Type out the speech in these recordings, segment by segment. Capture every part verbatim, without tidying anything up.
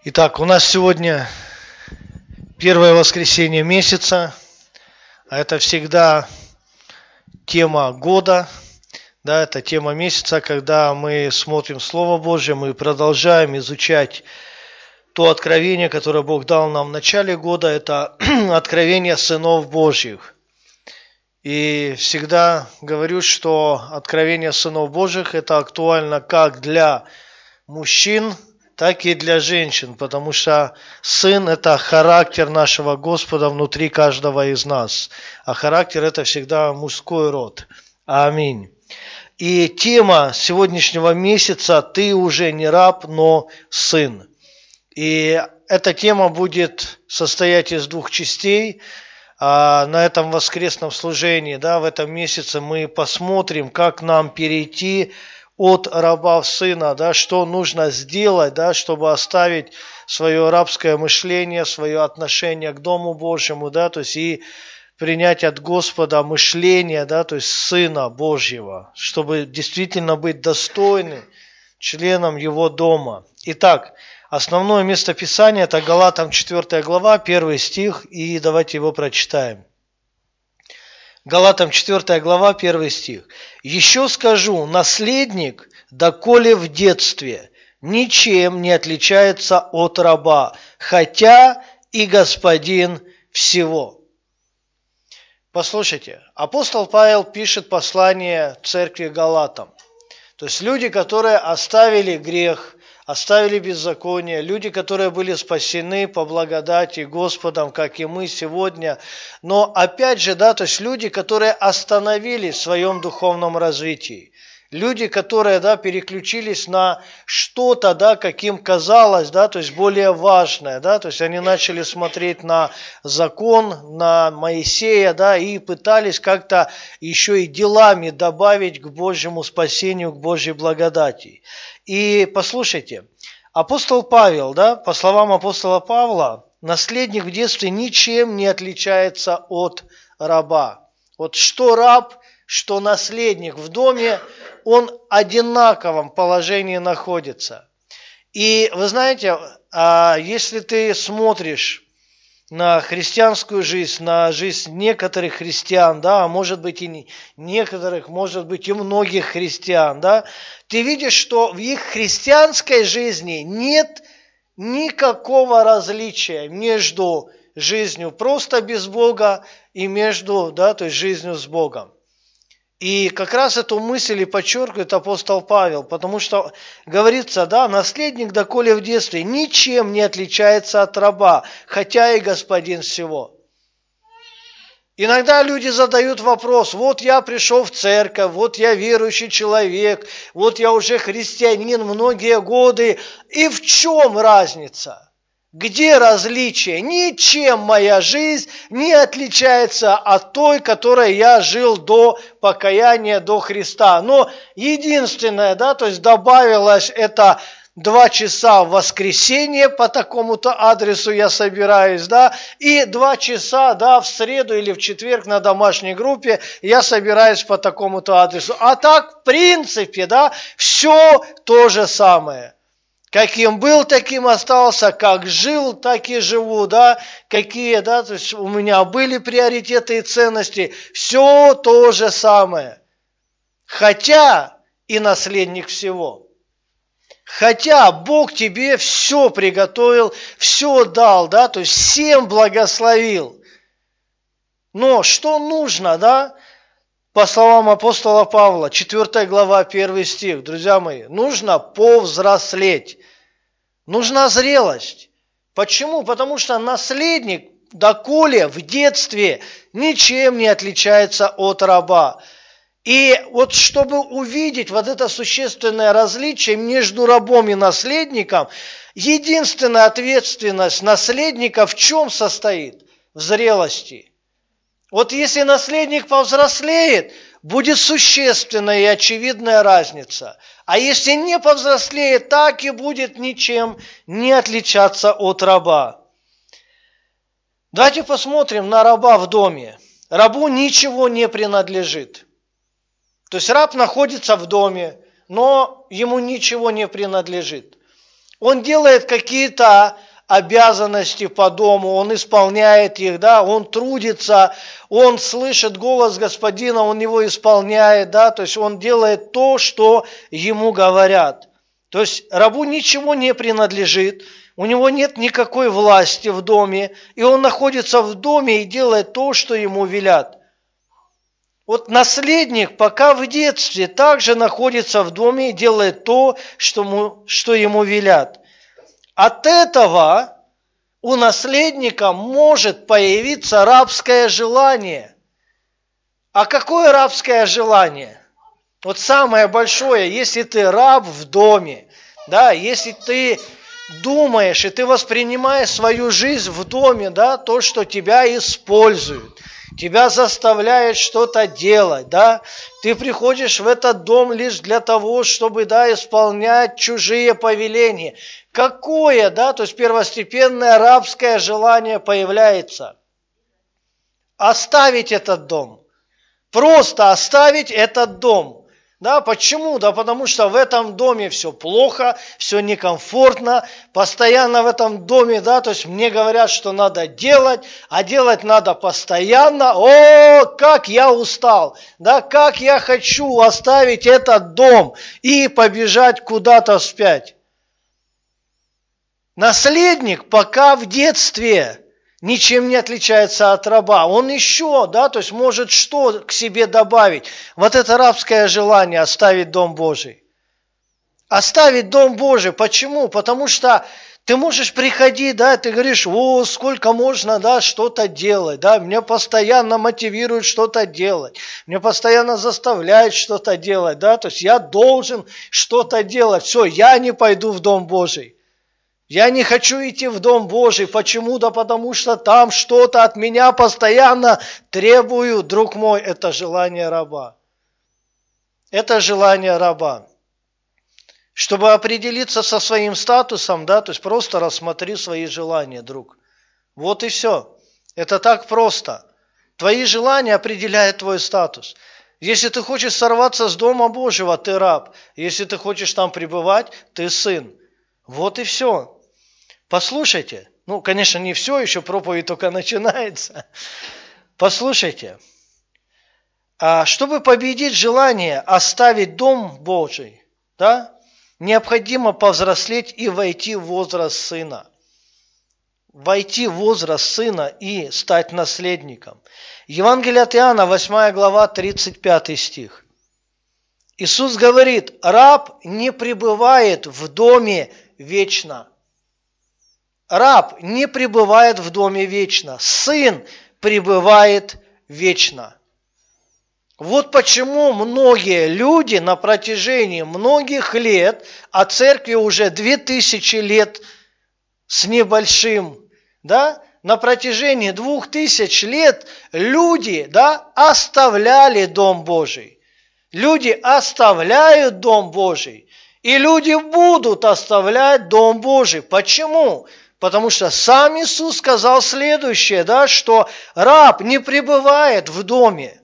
Итак, у нас сегодня первое воскресенье месяца, а это всегда тема года, да, это тема месяца, когда мы смотрим Слово Божье, мы продолжаем изучать то откровение, которое Бог дал нам в начале года, это откровение сынов Божьих. И всегда говорю, что откровение сынов Божьих это актуально как для мужчин, так и для женщин, потому что сын – это характер нашего Господа внутри каждого из нас, а характер – это всегда мужской род. Аминь. И тема сегодняшнего месяца «Ты уже не раб, но сын». И эта тема будет состоять из двух частей. А на этом воскресном служении, да, в этом месяце мы посмотрим, как нам перейти от раба в сына, да, что нужно сделать, да, чтобы оставить свое рабское мышление, свое отношение к Дому Божьему, да, то есть и принять от Господа мышление, да, то есть Сына Божьего, чтобы действительно быть достойным членом Его дома. Итак, основное место Писания это Галатам четвёртая глава, первый стих, и давайте его прочитаем. Галатам четвёртая глава, первый стих. «Еще скажу, наследник, доколе в детстве, ничем не отличается от раба, хотя и господин всего». Послушайте, апостол Павел пишет послание церкви Галатам. То есть люди, которые оставили грех, оставили беззаконие, люди, которые были спасены по благодати Господом, как и мы сегодня. Но опять же, да, то есть люди, которые остановились в своем духовном развитии. Люди, которые, да, переключились на что-то, да, каким казалось, да, то есть более важное, да, то есть они начали смотреть на закон, на Моисея, да, и пытались как-то еще и делами добавить к Божьему спасению, к Божьей благодати. И послушайте, апостол Павел, да, по словам апостола Павла, наследник в детстве ничем не отличается от раба. Вот что раб, что наследник в доме, он в одинаковом положении находится. И вы знаете, если ты смотришь на христианскую жизнь, на жизнь некоторых христиан, да, а может быть и некоторых, может быть и многих христиан, да, ты видишь, что в их христианской жизни нет никакого различия между жизнью просто без Бога и между, да, то есть жизнью с Богом. И как раз эту мысль и подчеркивает апостол Павел, потому что говорится, да, наследник, доколе в детстве, ничем не отличается от раба, хотя и господин всего. Иногда люди задают вопрос, вот я пришел в церковь, вот я верующий человек, вот я уже христианин многие годы, и в чем разница? Где различие? Ничем моя жизнь не отличается от той, которой я жил до покаяния, до Христа. Но единственное, да, то есть добавилось это два часа в воскресенье, по такому-то адресу я собираюсь, да, и два часа, да, в среду или в четверг на домашней группе я собираюсь по такому-то адресу. А так, в принципе, да, все то же самое. Каким был, таким остался, как жил, так и живу, да, какие, да, то есть у меня были приоритеты и ценности, все то же самое. Хотя и наследник всего. Хотя Бог тебе все приготовил, все дал, да, то есть всем благословил. Но что нужно, да, по словам апостола Павла, четвёртая глава, первый стих, друзья мои, нужно повзрослеть. Нужна зрелость. Почему? Потому что наследник, доколе в детстве ничем не отличается от раба. И вот чтобы увидеть вот это существенное различие между рабом и наследником, единственная ответственность наследника в чем состоит? В зрелости. Вот если наследник повзрослеет, будет существенная и очевидная разница. А если не повзрослеет, так и будет ничем не отличаться от раба. Давайте посмотрим на раба в доме. Рабу ничего не принадлежит. То есть раб находится в доме, но ему ничего не принадлежит. Он делает какие-то обязанности по дому, он исполняет их, да, он трудится, он слышит голос Господина, он его исполняет, да, то есть он делает то, что ему говорят. То есть рабу ничего не принадлежит, у него нет никакой власти в доме, и он находится в доме и делает то, что ему велят. Вот наследник пока в детстве также находится в доме и делает то, что ему, что ему велят. От этого у наследника может появиться рабское желание. А какое рабское желание? Вот самое большое, если ты раб в доме, да, если ты думаешь и ты воспринимаешь свою жизнь в доме, да, то, что тебя используют, тебя заставляют что-то делать, да, ты приходишь в этот дом лишь для того, чтобы, да, исполнять чужие повеления. Какое, да, то есть первостепенное рабское желание появляется? Оставить этот дом. Просто оставить этот дом. Да, почему? Да потому что в этом доме все плохо, все некомфортно, постоянно в этом доме, да, то есть мне говорят, что надо делать, а делать надо постоянно. О, как я устал, да, как я хочу оставить этот дом и побежать куда-то вспять. Наследник пока в детстве ничем не отличается от раба. Он еще, да, то есть может что к себе добавить? Вот это рабское желание оставить Дом Божий. Оставить Дом Божий. Почему? Потому что ты можешь приходить, да, ты говоришь, о, сколько можно, да, что-то делать, да, меня постоянно мотивируют что-то делать, меня постоянно заставляют что-то делать, да, то есть я должен что-то делать. Все, я не пойду в Дом Божий. Я не хочу идти в Дом Божий. Почему? Да потому что там что-то от меня постоянно требуют. Друг мой, это желание раба. Это желание раба. Чтобы определиться со своим статусом, да, то есть просто рассмотри свои желания, друг. Вот и все. Это так просто. Твои желания определяют твой статус. Если ты хочешь сорваться с Дома Божьего, ты раб. Если ты хочешь там пребывать, ты сын. Вот и все. Послушайте, ну, конечно, не все, еще проповедь только начинается. Послушайте, а чтобы победить желание оставить Дом Божий, да, необходимо повзрослеть и войти в возраст сына. Войти в возраст сына и стать наследником. Евангелие от Иоанна, восьмая глава, тридцать пятый стих. Иисус говорит, раб не пребывает в доме вечно. Раб не пребывает в доме вечно. Сын пребывает вечно. Вот почему многие люди на протяжении многих лет, а церкви уже две тысячи лет с небольшим, да, на протяжении двух тысяч лет люди, да, оставляли Дом Божий. Люди оставляют Дом Божий. И люди будут оставлять Дом Божий. Почему? Потому что сам Иисус сказал следующее, да, что раб не пребывает в доме.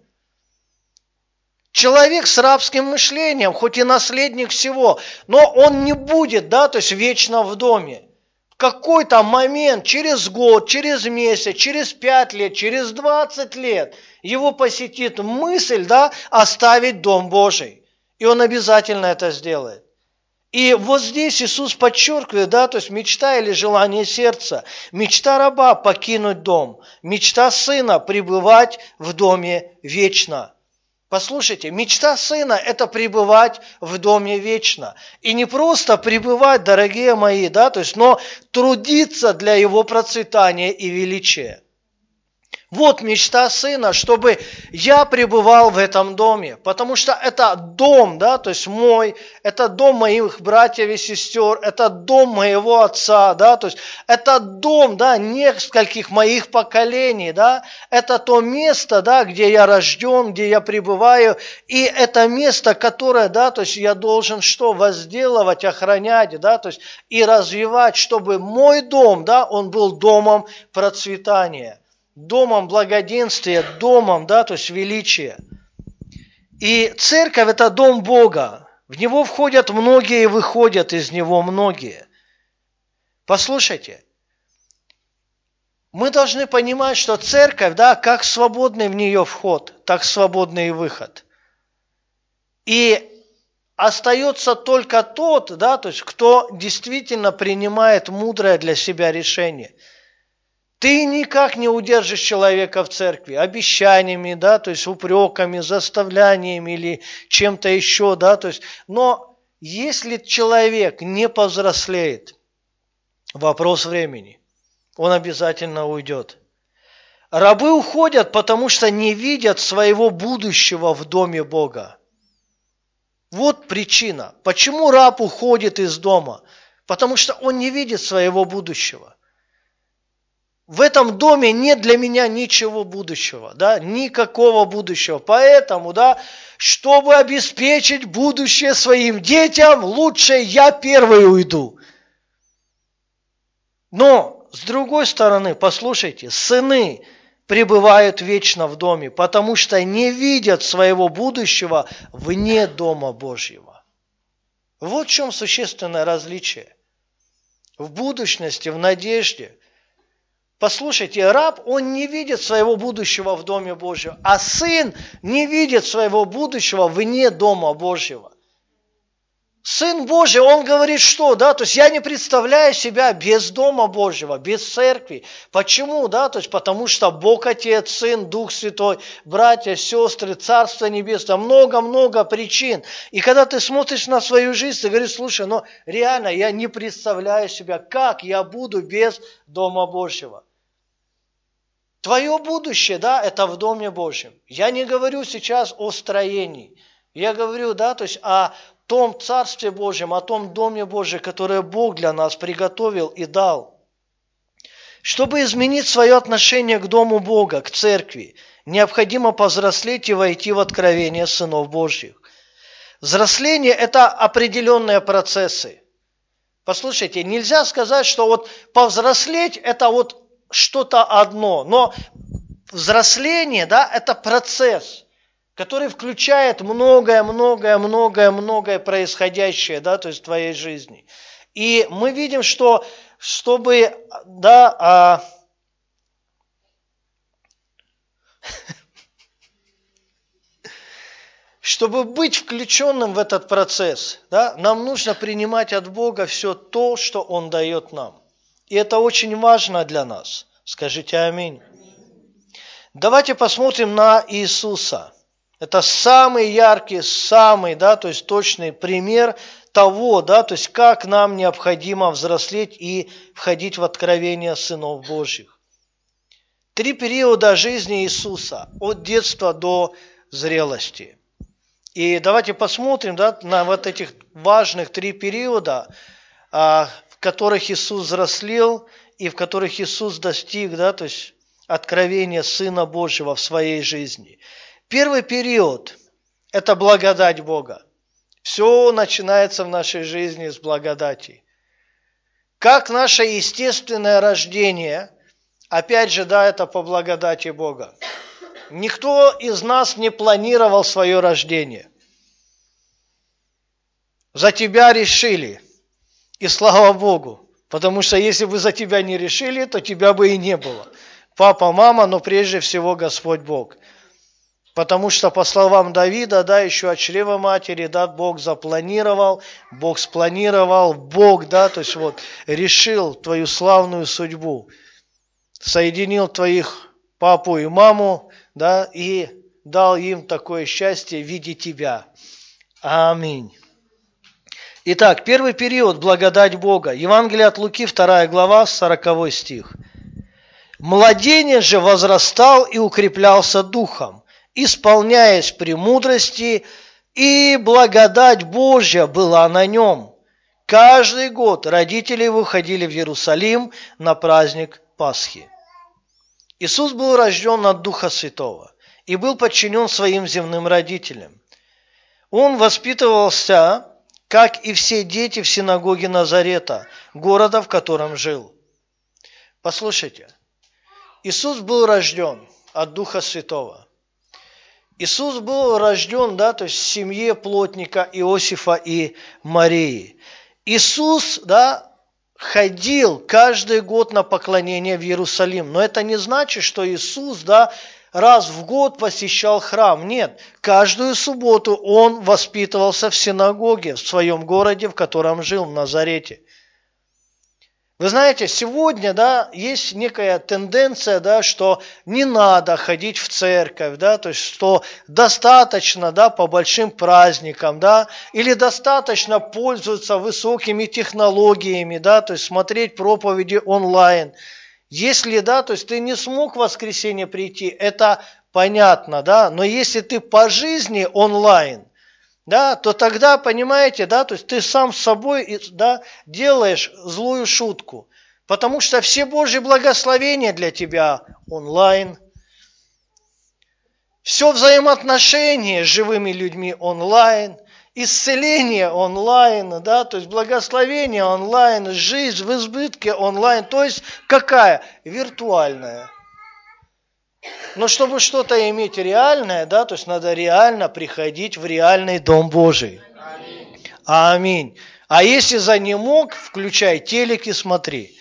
Человек с рабским мышлением, хоть и наследник всего, но он не будет, да, то есть вечно в доме. В какой-то момент, через год, через месяц, через пять лет, через двадцать лет его посетит мысль, да, оставить Дом Божий. И он обязательно это сделает. И вот здесь Иисус подчеркивает, да, то есть мечта или желание сердца, мечта раба покинуть дом, мечта сына пребывать в доме вечно. Послушайте, мечта сына – это пребывать в доме вечно. И не просто пребывать, дорогие мои, да, то есть, но трудиться для его процветания и величия. Вот мечта сына, чтобы я пребывал в этом доме, потому что это дом, да, то есть мой, это дом моих братьев и сестер, это дом моего отца, да, то есть это дом, да, нескольких моих поколений, да, это то место, да, где я рожден, где я пребываю, и это место, которое, да, то есть я должен что, возделывать, охранять, да, то есть и развивать, чтобы мой дом, да, он был домом процветания. Домом благоденствия, домом, да, то есть величия. И церковь – это дом Бога. В него входят многие и выходят из него многие. Послушайте, мы должны понимать, что церковь, да, как свободный в нее вход, так свободный и выход. И остается только тот, да, то есть, кто действительно принимает мудрое для себя решение. Ты никак не удержишь человека в церкви обещаниями, да, то есть упреками, заставляниями или чем-то еще, да, то есть, но если человек не повзрослеет, вопрос времени, он обязательно уйдет. Рабы уходят, потому что не видят своего будущего в доме Бога. Вот причина. Почему раб уходит из дома? Потому что он не видит своего будущего. В этом доме нет для меня ничего будущего, да, никакого будущего. Поэтому, да, чтобы обеспечить будущее своим детям, лучше я первый уйду. Но, с другой стороны, послушайте, сыны пребывают вечно в доме, потому что не видят своего будущего вне Дома Божьего. Вот в чем существенное различие. В будущности, в надежде. Послушайте, раб, он не видит своего будущего в Доме Божьем, а сын не видит своего будущего вне Дома Божьего. Сын Божий, он говорит, что, да, то есть я не представляю себя без Дома Божьего, без церкви. Почему, да, то есть потому что Бог Отец, Сын, Дух Святой, братья, сестры, Царство Небесное, много-много причин. И когда ты смотришь на свою жизнь, ты говоришь, слушай, ну реально я не представляю себя, как я буду без Дома Божьего. Твое будущее, да, это в Доме Божьем. Я не говорю сейчас о строении. Я говорю, да, то есть о том Царстве Божьем, о том Доме Божьем, которое Бог для нас приготовил и дал. Чтобы изменить свое отношение к Дому Бога, к Церкви, необходимо повзрослеть и войти в откровение сынов Божьих. Взросление – это определенные процессы. Послушайте, нельзя сказать, что вот повзрослеть – это вот что-то одно, но взросление, да, это процесс, который включает многое, многое, многое, многое происходящее, да, то есть в твоей жизни. И мы видим, что чтобы, да, а... чтобы быть включенным в этот процесс, да, нам нужно принимать от Бога все то, что Он дает нам. И это очень важно для нас. Скажите аминь. Давайте посмотрим на Иисуса. Это самый яркий, самый, да, то есть точный пример того, да, то есть как нам необходимо взрослеть и входить в откровение сынов Божьих. Три периода жизни Иисуса, от детства до зрелости. И давайте посмотрим, да, на вот этих важных три периода, в которых Иисус взрослел и в которых Иисус достиг, да, то есть откровения Сына Божьего в своей жизни. Первый период – это благодать Бога. Все начинается в нашей жизни с благодати. Как наше естественное рождение, опять же, да, это по благодати Бога. Никто из нас не планировал свое рождение. За тебя решили. И слава Богу. Потому что если бы за тебя не решили, то тебя бы и не было. Папа, мама, но прежде всего Господь Бог. Потому что, по словам Давида, да, еще от чрева матери, да, Бог запланировал, Бог спланировал, Бог, да, то есть вот решил твою славную судьбу. Соединил твоих папу и маму, да, и дал им такое счастье в виде тебя. Аминь. Итак, первый период – благодать Бога. Евангелие от Луки, вторая глава, сороковой стих. «Младенец же возрастал и укреплялся духом, исполняясь премудрости, и благодать Божья была на нем. Каждый год родители выходили в Иерусалим на праздник Пасхи». Иисус был рожден от Духа Святого и был подчинен своим земным родителям. Он воспитывался, как и все дети, в синагоге Назарета, города, в котором жил. Послушайте, Иисус был рожден от Духа Святого. Иисус был рожден, да, то есть в семье плотника Иосифа и Марии. Иисус, да, ходил каждый год на поклонение в Иерусалим. Но это не значит, что Иисус, да, раз в год посещал храм. Нет, каждую субботу Он воспитывался в синагоге в своем городе, в котором жил, в Назарете. Вы знаете, сегодня, да, есть некая тенденция, да, что не надо ходить в церковь, да, то есть, что достаточно, да, по большим праздникам, да, или достаточно пользоваться высокими технологиями, да, то есть смотреть проповеди онлайн. Если, да, то есть ты не смог в воскресенье прийти, это понятно, да, но если ты по жизни онлайн, да, то тогда, понимаете, да, то есть ты сам с собой, да, делаешь злую шутку, потому что все Божьи благословения для тебя онлайн, все взаимоотношения с живыми людьми онлайн, исцеление онлайн, да, то есть благословение онлайн, жизнь в избытке онлайн, то есть какая? Виртуальная. Но чтобы что-то иметь реальное, да, то есть надо реально приходить в реальный Дом Божий. Аминь. Аминь. А если занемог, включай телек и смотри.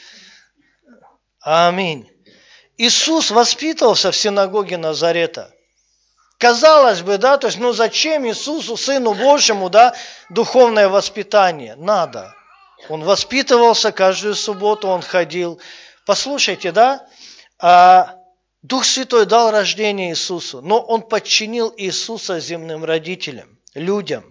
Аминь. Иисус воспитывался в синагоге Назарета. Казалось бы, да, то есть, ну зачем Иисусу, Сыну Божьему, да, духовное воспитание? Надо. Он воспитывался каждую субботу, он ходил. Послушайте, да, а Дух Святой дал рождение Иисусу, но Он подчинил Иисуса земным родителям, людям.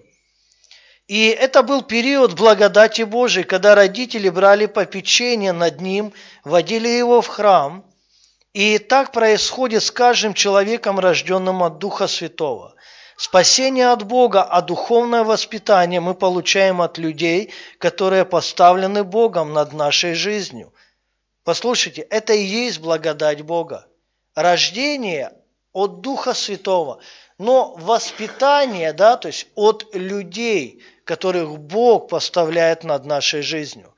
И это был период благодати Божией, когда родители брали попечение над Ним, водили Его в храм. И так происходит с каждым человеком, рожденным от Духа Святого. Спасение от Бога, а духовное воспитание мы получаем от людей, которые поставлены Богом над нашей жизнью. Послушайте, это и есть благодать Бога. Рождение от Духа Святого, но воспитание, да, то есть от людей, которых Бог поставляет над нашей жизнью.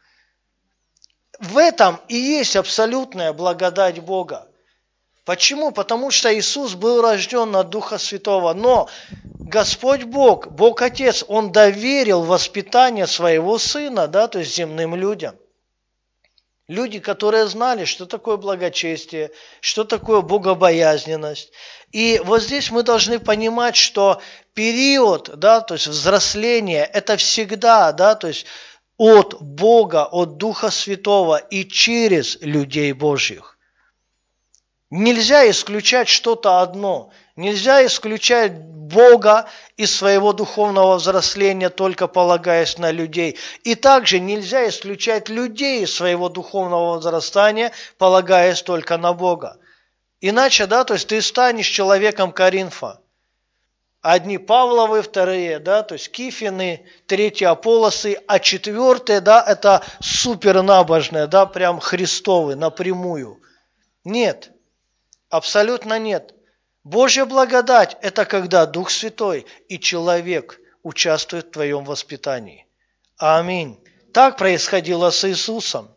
В этом и есть абсолютная благодать Бога. Почему? Потому что Иисус был рожден от Духа Святого, но Господь Бог, Бог Отец, Он доверил воспитание своего Сына, да, то есть земным людям. Люди, которые знали, что такое благочестие, что такое богобоязненность. И вот здесь мы должны понимать, что период, да, то есть взросления, это всегда, да, то есть от Бога, от Духа Святого и через людей Божьих. Нельзя исключать что-то одно. Нельзя исключать Бога из своего духовного взросления, только полагаясь на людей. И также нельзя исключать людей из своего духовного возрастания, полагаясь только на Бога. Иначе, да, то есть ты станешь человеком Коринфа. Одни Павловы, вторые, да, то есть Кифины, третьи Аполлосы, а четвертые, да, это супернабожные, да, прям Христовы напрямую. Нет, абсолютно нет. Божья благодать – это когда Дух Святой и человек участвуют в твоем воспитании. Аминь. Так происходило с Иисусом.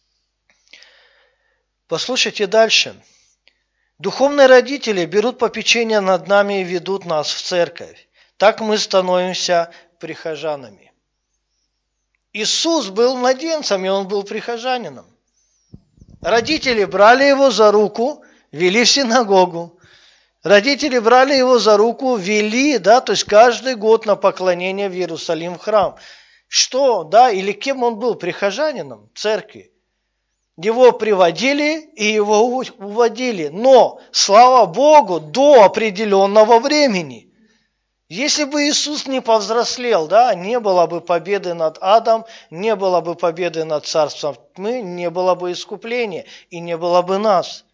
Послушайте дальше. Духовные родители берут попечение над нами и ведут нас в церковь. Так мы становимся прихожанами. Иисус был младенцем, и Он был прихожанином. Родители брали Его за руку, вели в синагогу. Родители брали Его за руку, вели, да, то есть каждый год на поклонение в Иерусалим в храм. Что, да, или кем он был? Прихожанином церкви. Его приводили и его уводили. Но, слава Богу, до определенного времени. Если бы Иисус не повзрослел, да, не было бы победы над адом, не было бы победы над царством тьмы, не было бы искупления и не было бы нас.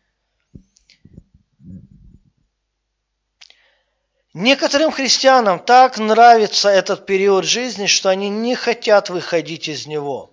Некоторым христианам так нравится этот период жизни, что они не хотят выходить из него.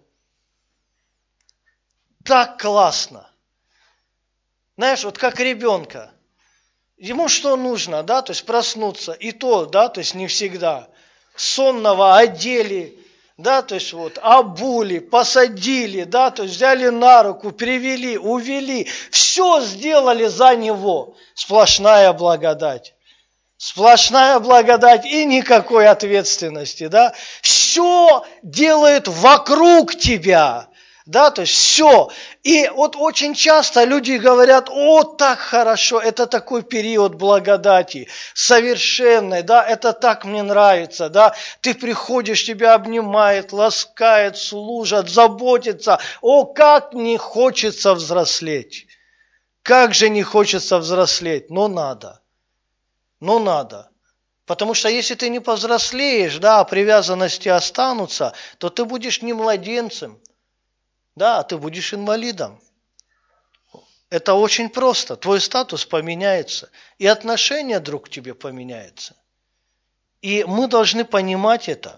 Так классно. Знаешь, вот как ребенка. Ему что нужно, да, то есть проснуться. И то, да, то есть не всегда. Сонного одели, да, то есть вот обули, посадили, да, то есть взяли на руку, привели, увели. Все сделали за него. Сплошная благодать. Сплошная благодать и никакой ответственности, да? Все делают вокруг тебя. Да, то есть все. И вот очень часто люди говорят: о, так хорошо, это такой период благодати, совершенной, да, это так мне нравится, да. Ты приходишь, тебя обнимает, ласкает, служат, заботится. О, как не хочется взрослеть. Как же не хочется взрослеть, но надо. Но надо. Потому что если ты не повзрослеешь, да, а привязанности останутся, то ты будешь не младенцем. Да, ты будешь инвалидом. Это очень просто. Твой статус поменяется. И отношение друг к тебе поменяется. И мы должны понимать это.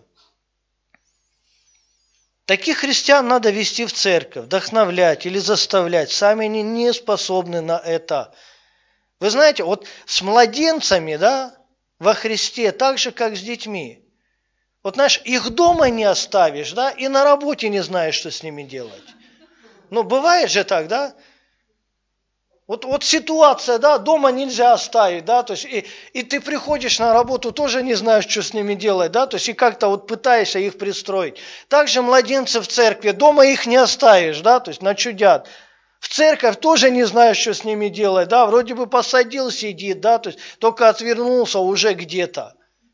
Таких христиан надо вести в церковь, вдохновлять или заставлять. Сами они не способны на это. Вы знаете, вот с младенцами, да, во Христе, так же, как с детьми. Вот, знаешь, их дома не оставишь, да, и на работе не знаешь, что с ними делать. Ну, бывает же так, да? Вот, вот ситуация, да, дома нельзя оставить, да, то есть, и, и ты приходишь на работу, тоже не знаешь, что с ними делать, да, то есть, и как-то вот пытаешься их пристроить. Также младенцы в церкви, дома их не оставишь, да, то есть, начудят. В церковь тоже не знаешь, что с ними делать, да, вроде бы посадил, сидит, да, то есть, только отвернулся уже где-то.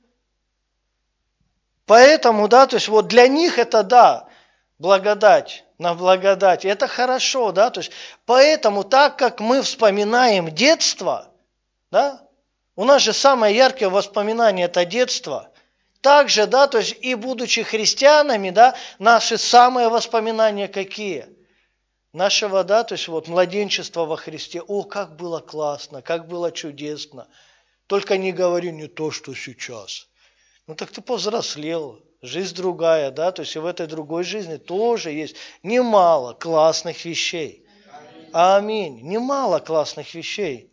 Поэтому, да, то есть вот для них это, да, благодать на благодать. Это хорошо, да, то есть поэтому так как мы вспоминаем детство, да, у нас же самое яркое воспоминание это детство. Также, да, то есть и будучи христианами, да, наши самые воспоминания какие? Нашего, да, то есть вот младенчества во Христе. О, как было классно, как было чудесно. Только не говори не то, что сейчас. Ну так ты повзрослел, жизнь другая, да, то есть и в этой другой жизни тоже есть немало классных вещей. Аминь. Немало классных вещей.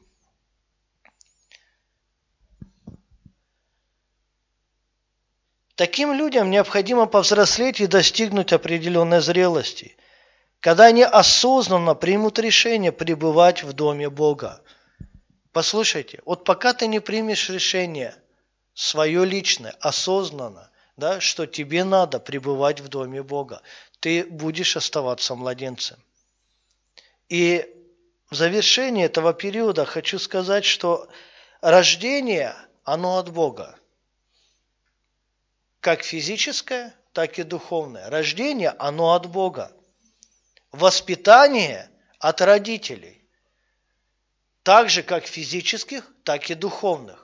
Таким людям необходимо повзрослеть и достигнуть определенной зрелости, когда они осознанно примут решение пребывать в доме Бога. Послушайте, вот пока ты не примешь решение свое личное, осознанно, да, что тебе надо пребывать в доме Бога, ты будешь оставаться младенцем. И в завершении этого периода хочу сказать, что рождение, оно от Бога. Как физическое, так и духовное. Рождение, оно от Бога. Воспитание от родителей. Так же, как физических, так и духовных.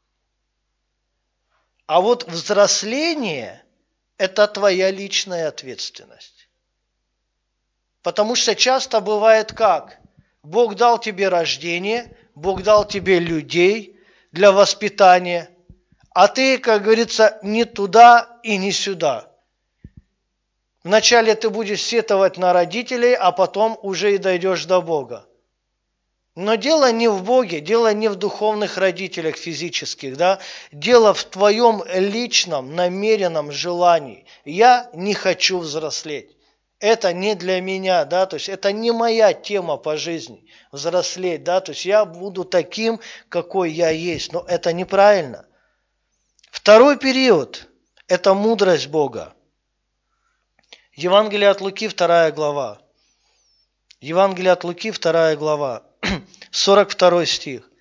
А вот взросление – это твоя личная ответственность. Потому что часто бывает как? Бог дал тебе рождение, Бог дал тебе людей для воспитания, а ты, как говорится, не туда и не сюда. Вначале ты будешь сетовать на родителей, а потом уже и дойдешь до Бога. Но дело не в Боге, дело не в духовных родителях физических, да? Дело в твоем личном, намеренном желании. Я не хочу взрослеть. Это не для меня, да, то есть это не моя тема по жизни, взрослеть, да, то есть я буду таким, какой я есть, но это неправильно. Второй период – это мудрость Бога. Евангелие от Луки, вторая глава. Евангелие от Луки, вторая глава. сорок второй стих.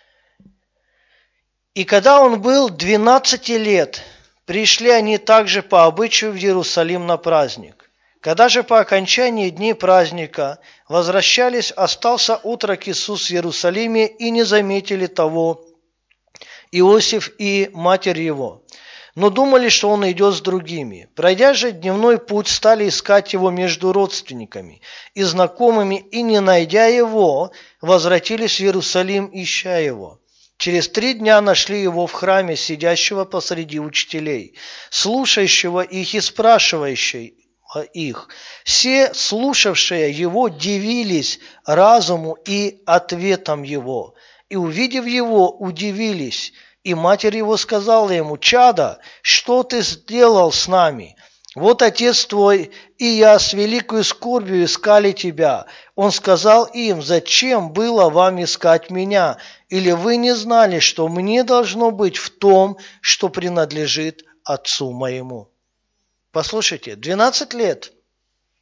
«И когда он был двенадцати лет, пришли они также по обычаю в Иерусалим на праздник. Когда же по окончании дней праздника возвращались, остался отрок Иисус в Иерусалиме, и не заметили того Иосиф и матерь его, но думали, что он идет с другими. Пройдя же дневной путь, стали искать его между родственниками и знакомыми, и, не найдя его, возвратились в Иерусалим, ища его. Через три дня нашли его в храме, сидящего посреди учителей, слушающего их и спрашивающего их. Все, слушавшие его, дивились разуму и ответам его, и, увидев его, удивились. И матерь его сказала ему: «Чадо, что ты сделал с нами? Вот отец твой и я с великою скорбью искали тебя». Он сказал им: «Зачем было вам искать меня? Или вы не знали, что мне должно быть в том, что принадлежит отцу моему?» Послушайте, двенадцать лет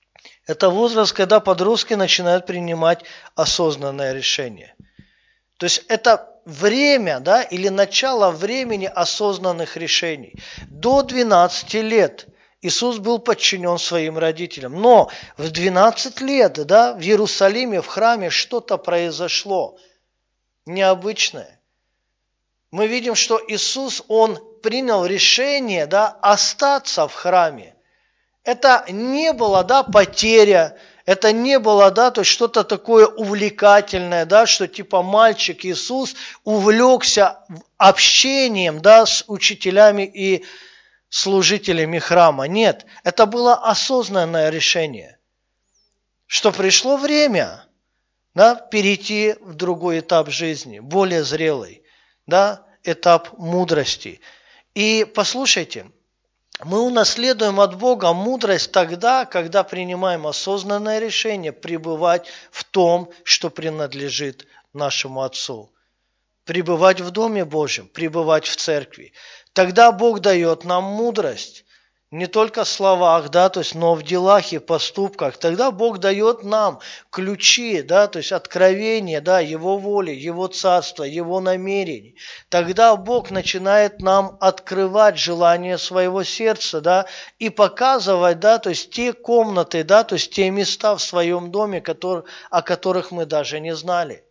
Это возраст, когда подростки начинают принимать осознанное решение. То есть это время, да, или начало времени осознанных решений. До двенадцати лет Иисус был подчинен своим родителям. Но в двенадцать лет, да, в Иерусалиме, в храме что-то произошло необычное. Мы видим, что Иисус, Он принял решение, да, остаться в храме. Это не было, да, потеря, это не было, да, то есть что-то такое увлекательное, да, что типа мальчик Иисус увлекся общением, да, с учителями и служителями храма. Нет, это было осознанное решение, что пришло время, да, перейти в другой этап жизни, более зрелый, да, этап мудрости. И послушайте, мы унаследуем от Бога мудрость тогда, когда принимаем осознанное решение пребывать в том, что принадлежит нашему Отцу. Пребывать в Доме Божьем, пребывать в церкви. Тогда Бог дает нам мудрость. Не только в словах, да, то есть, но в делах и поступках. Тогда Бог дает нам ключи, да, то есть откровение, да, Его воли, Его царства, Его намерений. Тогда Бог начинает нам открывать желания своего сердца, да, и показывать, да, то есть те комнаты, да, то есть те места в своем доме, которые, о которых мы даже не знали.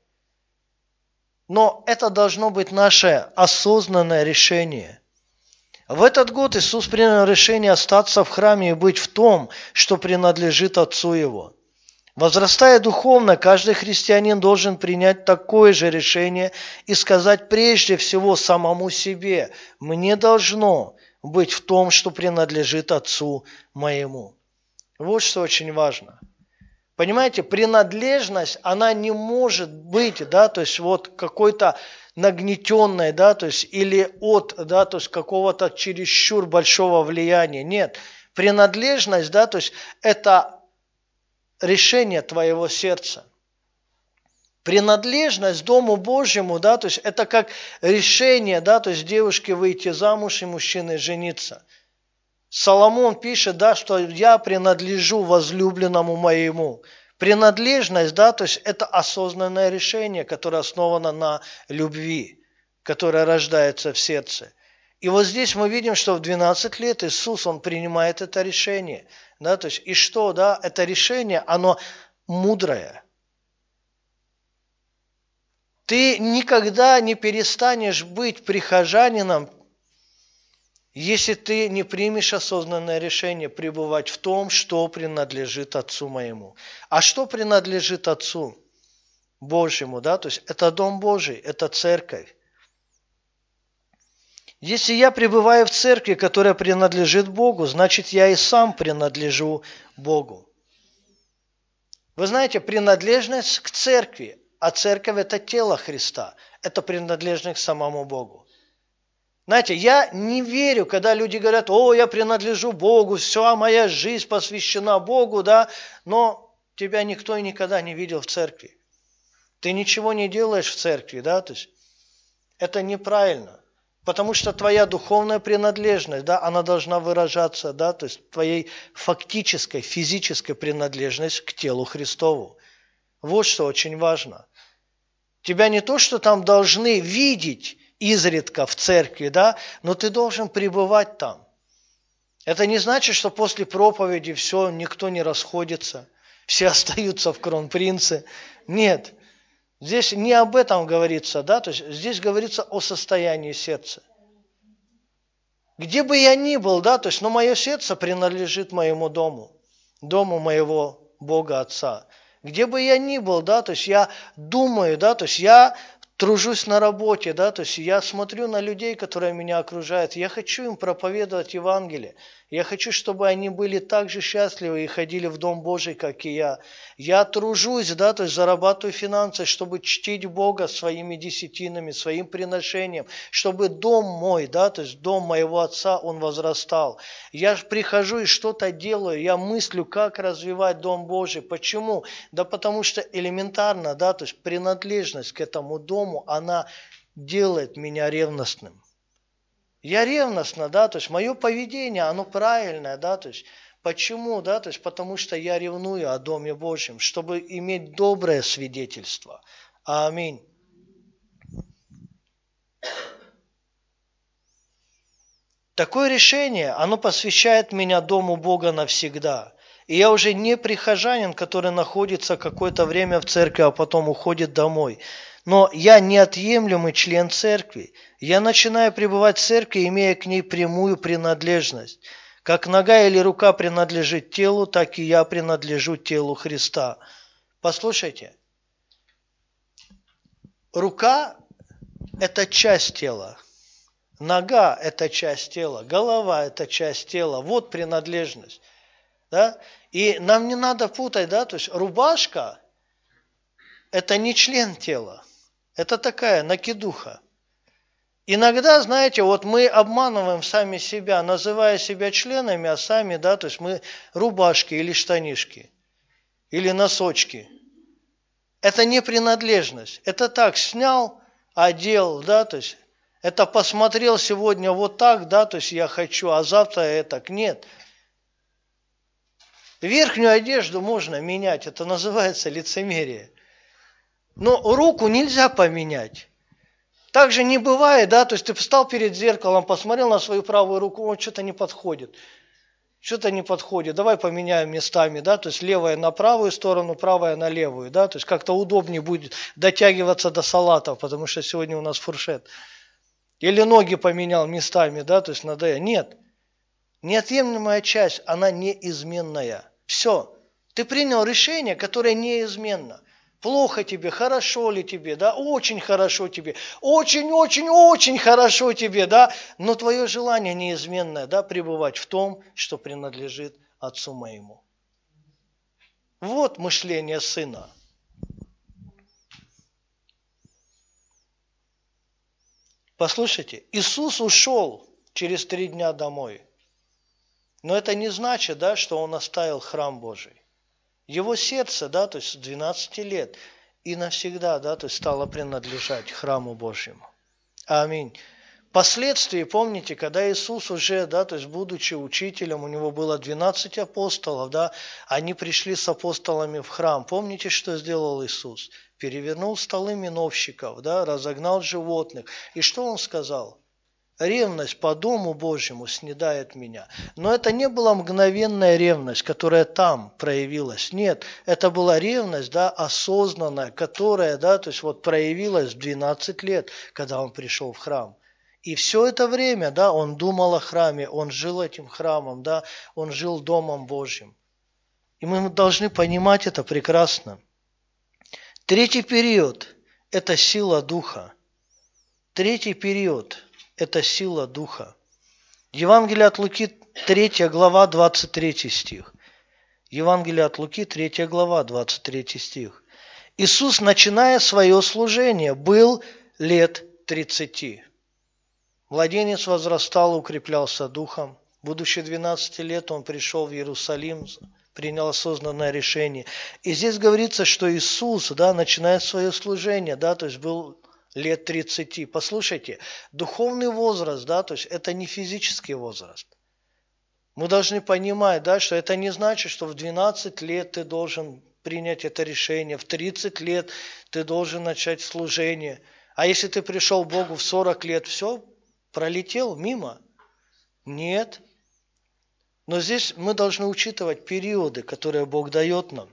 Но это должно быть наше осознанное решение. В этот год Иисус принял решение остаться в храме и быть в том, что принадлежит Отцу Его. Возрастая духовно, каждый христианин должен принять такое же решение и сказать прежде всего самому себе: «Мне должно быть в том, что принадлежит Отцу моему». Вот что очень важно. Понимаете, принадлежность, она не может быть, да, то есть вот какой-то нагнетенной, да, то есть или от, да, то есть какого-то чересчур большого влияния. Нет, принадлежность, да, то есть это решение твоего сердца. Принадлежность Дому Божьему, да, то есть это как решение, да, то есть девушке выйти замуж и мужчине жениться. Соломон пишет, да, что я принадлежу возлюбленному моему. Принадлежность, да, то есть это осознанное решение, которое основано на любви, которое рождается в сердце. И вот здесь мы видим, что в двенадцать лет Иисус, Он принимает это решение. Да, то есть, и что, да, это решение, оно мудрое. Ты никогда не перестанешь быть прихожанином, если ты не примешь осознанное решение пребывать в том, что принадлежит Отцу моему. А что принадлежит Отцу Божьему, да? То есть это Дом Божий, это церковь. Если я пребываю в церкви, которая принадлежит Богу, значит я и сам принадлежу Богу. Вы знаете, принадлежность к церкви, а церковь это тело Христа, это принадлежность к самому Богу. Знаете, я не верю, когда люди говорят: «О, я принадлежу Богу, вся моя жизнь посвящена Богу», да, но тебя никто и никогда не видел в церкви. Ты ничего не делаешь в церкви, да, то есть это неправильно, потому что твоя духовная принадлежность, да, она должна выражаться, да, то есть твоей фактической, физической принадлежность к телу Христову. Вот что очень важно. Тебя не то, что там должны видеть изредка в церкви, да, но ты должен пребывать там. Это не значит, что после проповеди все, никто не расходится, все остаются в Кронпринце. Нет, здесь не об этом говорится, да, то есть здесь говорится о состоянии сердца. Где бы я ни был, да, то есть, но мое сердце принадлежит моему дому, дому моего Бога Отца. Где бы я ни был, да, то есть я думаю, да, то есть я тружусь на работе, да, то есть я смотрю на людей, которые меня окружают, я хочу им проповедовать Евангелие, я хочу, чтобы они были так же счастливы и ходили в Дом Божий, как и я. Я тружусь, да, то есть зарабатываю финансы, чтобы чтить Бога своими десятинами, своим приношением, чтобы дом мой, да, то есть дом моего отца, он возрастал. Я прихожу и что-то делаю, я мыслю, как развивать Дом Божий. Почему? Да потому что элементарно, да, то есть принадлежность к этому дому, она делает меня ревностным. Я ревностно, да, то есть мое поведение, оно правильное, да, то есть Почему? Да? То есть потому что я ревную о Доме Божьем, чтобы иметь доброе свидетельство. Аминь. Такое решение, оно посвящает меня Дому Бога навсегда. И я уже не прихожанин, который находится какое-то время в церкви, а потом уходит домой. Но я неотъемлемый член церкви. Я начинаю пребывать в церкви, имея к ней прямую принадлежность. Как нога или рука принадлежит телу, так и я принадлежу телу Христа. Послушайте, рука – это часть тела. Нога – это часть тела, голова – это часть тела, вот принадлежность. Да? И нам не надо путать, да, то есть рубашка – это не член тела, это такая накидуха. Иногда, знаете, вот мы обманываем сами себя, называя себя членами, а сами, да, то есть мы рубашки или штанишки, или носочки. Это не принадлежность, это так, снял, одел, да, то есть это посмотрел сегодня вот так, да, то есть я хочу, а завтра это нет. Верхнюю одежду можно менять, это называется лицемерие. Но руку нельзя поменять. Так же не бывает, да, то есть ты встал перед зеркалом, посмотрел на свою правую руку, вот что-то не подходит. Что-то не подходит, давай поменяем местами, да, то есть левая на правую сторону, правая на левую, да, то есть как-то удобнее будет дотягиваться до салатов, потому что сегодня у нас фуршет. Или ноги поменял местами, да, то есть надо. Нет. Неотъемлемая часть, она неизменная. Все. Ты принял решение, которое неизменно. Плохо тебе, хорошо ли тебе, да, очень хорошо тебе, очень-очень-очень хорошо тебе, да, но твое желание неизменное, да, пребывать в том, что принадлежит Отцу моему. Вот мышление сына. Послушайте, Иисус ушел через три дня домой. Но это не значит, да, что Он оставил храм Божий. Его сердце, да, то есть с двенадцати лет и навсегда, да, то есть стало принадлежать храму Божьему. Аминь. Впоследствии, помните, когда Иисус уже, да, то есть будучи учителем, у него было двенадцать апостолов, да, они пришли с апостолами в храм. Помните, что сделал Иисус? Перевернул столы миновщиков, да, разогнал животных. И что Он сказал? Ревность по Дому Божьему снедает меня. Но это не была мгновенная ревность, которая там проявилась. Нет, это была ревность, да, осознанная, которая, да, то есть вот проявилась в двенадцать лет, когда он пришел в храм. И все это время, да, он думал о храме, он жил этим храмом, да, он жил Домом Божьим. И мы должны понимать это прекрасно. Третий период – это сила Духа. Третий период – это сила Духа. Евангелие от Луки, третья глава, двадцать третий стих. Евангелие от Луки, третья глава, двадцать третий стих. Иисус, начиная свое служение, был лет тридцати. Младенец возрастал и укреплялся духом. Будучи двенадцати лет, он пришел в Иерусалим, принял осознанное решение. И здесь говорится, что Иисус, да, начинает свое служение, да, то есть был лет тридцати. Послушайте, духовный возраст, да, то есть это не физический возраст. Мы должны понимать, да, что это не значит, что в двенадцать лет ты должен принять это решение, в тридцать лет ты должен начать служение. А если ты пришел к Богу в сорок лет, все, пролетел мимо? Нет. Но здесь мы должны учитывать периоды, которые Бог дает нам.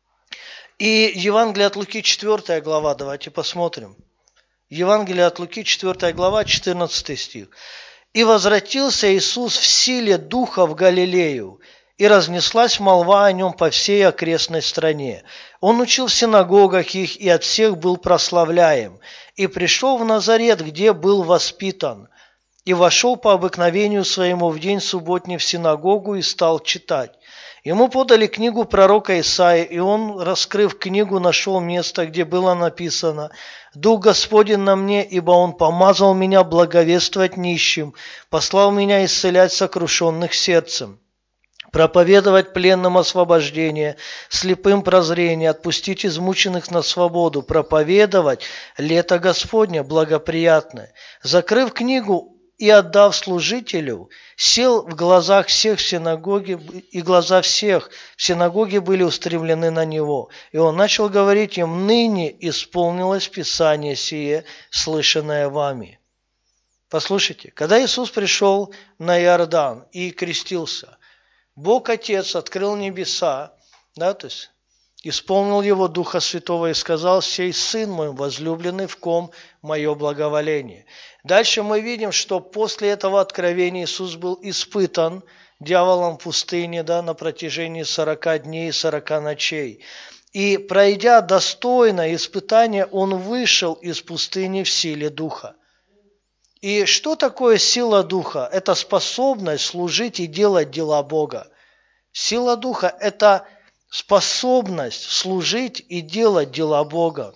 И Евангелие от Луки, четвёртая глава, давайте посмотрим. Евангелие от Луки, четвёртая глава, четырнадцатый стих. «И возвратился Иисус в силе Духа в Галилею, и разнеслась молва о нем по всей окрестной стране. Он учил в синагогах их, и от всех был прославляем. И пришел в Назарет, где был воспитан, и вошел по обыкновению своему в день субботний в синагогу и стал читать. Ему подали книгу пророка Исаии, и он, раскрыв книгу, нашел место, где было написано: «Дух Господень на мне, ибо Он помазал меня благовествовать нищим, послал меня исцелять сокрушенных сердцем, проповедовать пленным освобождение, слепым прозрение, отпустить измученных на свободу, проповедовать лето Господне благоприятное». Закрыв книгу, и, отдав служителю, сел в глазах всех в синагоге, и глаза всех в синагоге были устремлены на него. И он начал говорить им: ныне исполнилось Писание сие, слышанное вами. Послушайте, когда Иисус пришел на Иордан и крестился, Бог Отец открыл небеса, да, то есть исполнил его Духа Святого и сказал: «Сей Сын мой возлюбленный, в ком мое благоволение». Дальше мы видим, что после этого откровения Иисус был испытан дьяволом в пустыне, да, на протяжении сорока дней и сорока ночей. И пройдя достойное испытание, Он вышел из пустыни в силе Духа. И что такое сила Духа? Это способность служить и делать дела Бога. Сила Духа – это способность служить и делать дела Бога.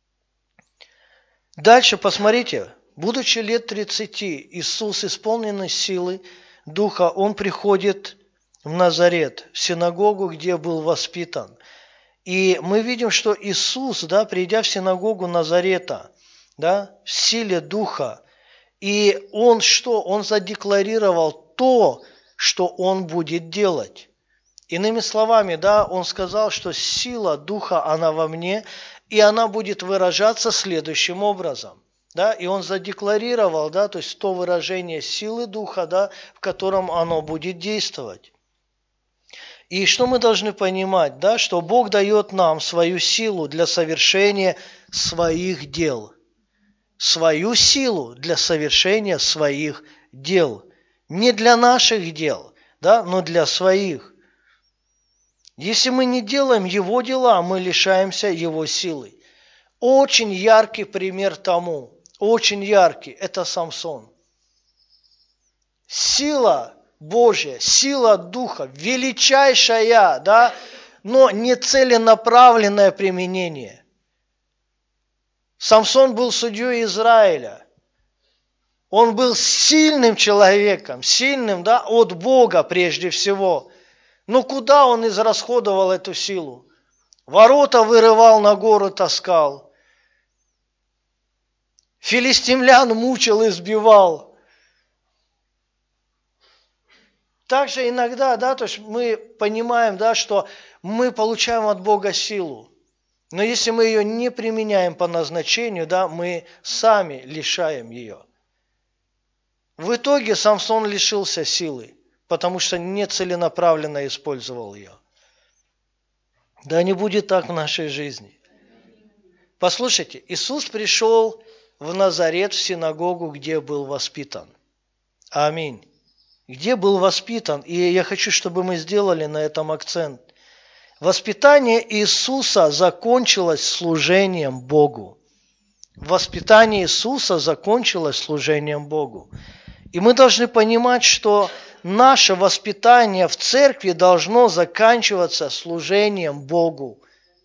Дальше посмотрите. Будучи лет тридцати, Иисус, исполненный силы Духа, Он приходит в Назарет, в синагогу, где был воспитан. И мы видим, что Иисус, да, придя в синагогу Назарета, да, в силе Духа, и Он что? Он задекларировал то, что Он будет делать. Иными словами, да, Он сказал, что сила Духа, она во мне, и она будет выражаться следующим образом. Да, и Он задекларировал, да, то есть то выражение силы Духа, да, в котором оно будет действовать. И что мы должны понимать, да, что Бог дает нам свою силу для совершения своих дел. Свою силу для совершения своих дел. Не для наших дел, да, но для своих. Если мы не делаем Его дела, мы лишаемся Его силы. Очень яркий пример тому, очень яркий, это Самсон. Сила Божья, сила Духа, величайшая, да, но не целенаправленное применение. Самсон был судьей Израиля. Он был сильным человеком, сильным, да, от Бога прежде всего. Но куда он израсходовал эту силу? Ворота вырывал, на гору таскал. Филистимлян мучил, избивал. Также иногда, да, то есть мы понимаем, да, что мы получаем от Бога силу. Но если мы ее не применяем по назначению, да, мы сами лишаем ее. В итоге Самсон лишился силы, потому что нецеленаправленно использовал ее. Да не будет так в нашей жизни. Послушайте, Иисус пришел в Назарет, в синагогу, где был воспитан. Аминь. Где был воспитан. И я хочу, чтобы мы сделали на этом акцент. Воспитание Иисуса закончилось служением Богу. Воспитание Иисуса закончилось служением Богу. И мы должны понимать, что наше воспитание в церкви должно заканчиваться служением Богу.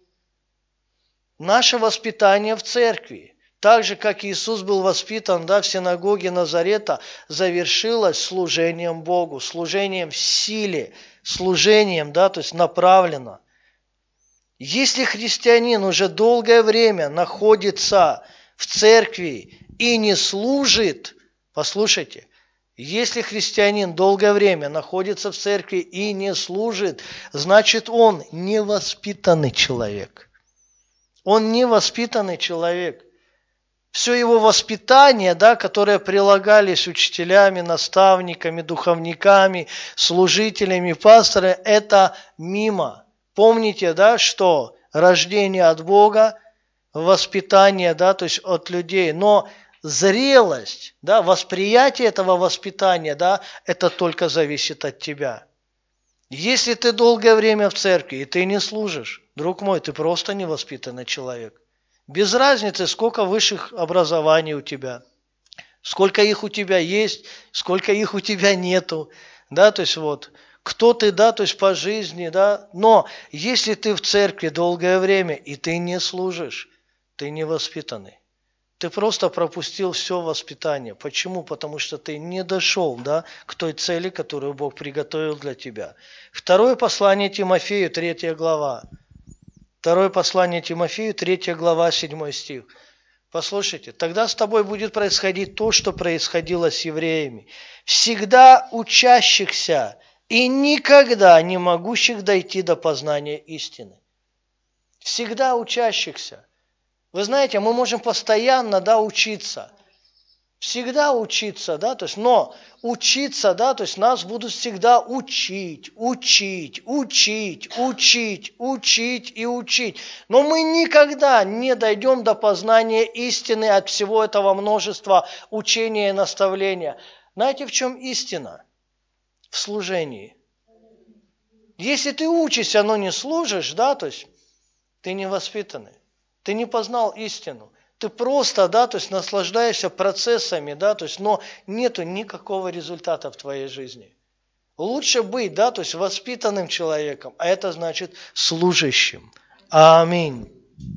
Наше воспитание в церкви, так же, как Иисус был воспитан, да, в синагоге Назарета, завершилось служением Богу, служением в силе, служением, да, то есть направлено. Если христианин уже долгое время находится в церкви и не служит, послушайте, если христианин долгое время находится в церкви и не служит, значит он невоспитанный человек. Он невоспитанный человек. Все его воспитание, да, которое прилагались учителями, наставниками, духовниками, служителями, пасторами, это мимо. Помните, да, что рождение от Бога, воспитание, да, то есть от людей, но зрелость, да, восприятие этого воспитания, да, это только зависит от тебя. Если ты долгое время в церкви и ты не служишь, друг мой, ты просто невоспитанный человек. Без разницы, сколько высших образований у тебя, сколько их у тебя есть, сколько их у тебя нету, да, то есть вот, кто ты, да, то есть по жизни, да, но если ты в церкви долгое время и ты не служишь, ты невоспитанный. Ты просто пропустил все воспитание. Почему? Потому что ты не дошел, да, к той цели, которую Бог приготовил для тебя. Второе послание Тимофею, третья глава. Второе послание Тимофею, третья глава, седьмой стих. Послушайте, тогда с тобой будет происходить то, что происходило с евреями. Всегда учащихся и никогда не могущих дойти до познания истины. Всегда учащихся. Вы знаете, мы можем постоянно, да, учиться. Всегда учиться, да, то есть, но учиться, да, то есть нас будут всегда учить, учить, учить, учить, учить и учить. Но мы никогда не дойдем до познания истины от всего этого множества учения и наставления. Знаете, в чем истина? В служении. Если ты учишься, но не служишь, да, то есть ты не воспитанный, ты не познал истину. Ты просто, да, то есть наслаждаешься процессами, да, то есть, но нету никакого результата в твоей жизни. Лучше быть, да, то есть воспитанным человеком, а это значит служащим. Аминь.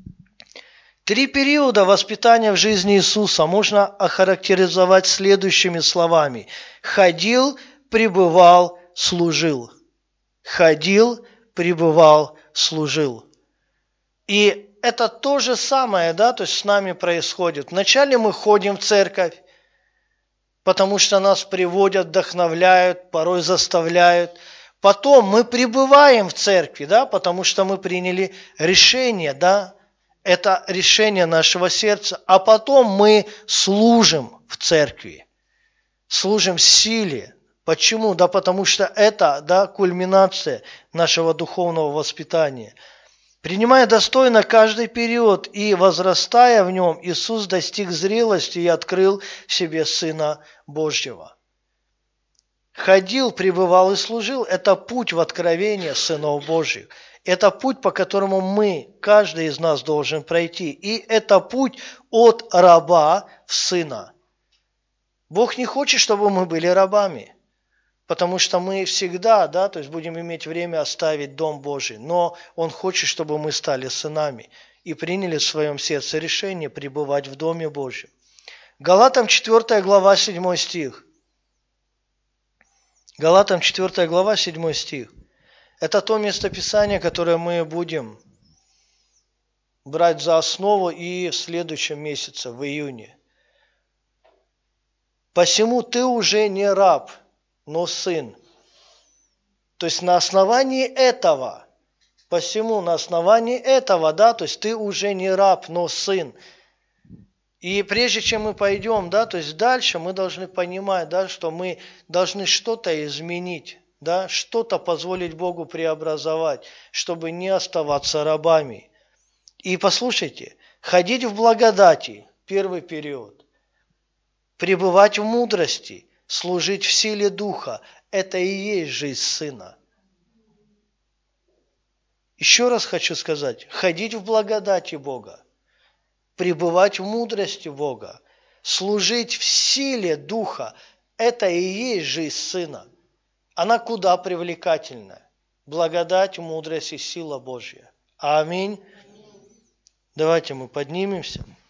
Три периода воспитания в жизни Иисуса можно охарактеризовать следующими словами. Ходил, пребывал, служил. Ходил, пребывал, служил. И это то же самое, да, то есть с нами происходит. Вначале мы ходим в церковь, потому что нас приводят, вдохновляют, порой заставляют. Потом мы пребываем в церкви, да, потому что мы приняли решение, да, это решение нашего сердца. А потом мы служим в церкви, служим в силе. Почему? Да потому что это, да, кульминация нашего духовного воспитания. Принимая достойно каждый период и возрастая в нем, Иисус достиг зрелости и открыл в себе Сына Божьего. Ходил, пребывал и служил – это путь в откровение сынов Божьих. Это путь, по которому мы, каждый из нас должен пройти. И это путь от раба в сына. Бог не хочет, чтобы мы были рабами. Потому что мы всегда, да, то есть будем иметь время оставить Дом Божий. Но Он хочет, чтобы мы стали сынами и приняли в своем сердце решение пребывать в Доме Божьем. Галатам четвёртая глава, седьмой стих. Галатам четвёртая глава, седьмой стих. Это то местописание, которое мы будем брать за основу и в следующем месяце, в июне. «Посему ты уже не раб, но сын». То есть на основании этого, посему на основании этого, да, то есть ты уже не раб, но сын. И прежде чем мы пойдем, да, то есть дальше мы должны понимать, да, что мы должны что-то изменить, да, что-то позволить Богу преобразовать, чтобы не оставаться рабами. И послушайте, ходить в благодати, первый период, пребывать в мудрости, служить в силе Духа – это и есть жизнь Сына. Еще раз хочу сказать, ходить в благодати Бога, пребывать в мудрости Бога, служить в силе Духа – это и есть жизнь Сына. Она куда привлекательна? Благодать, мудрость и сила Божья. Аминь. Давайте мы поднимемся.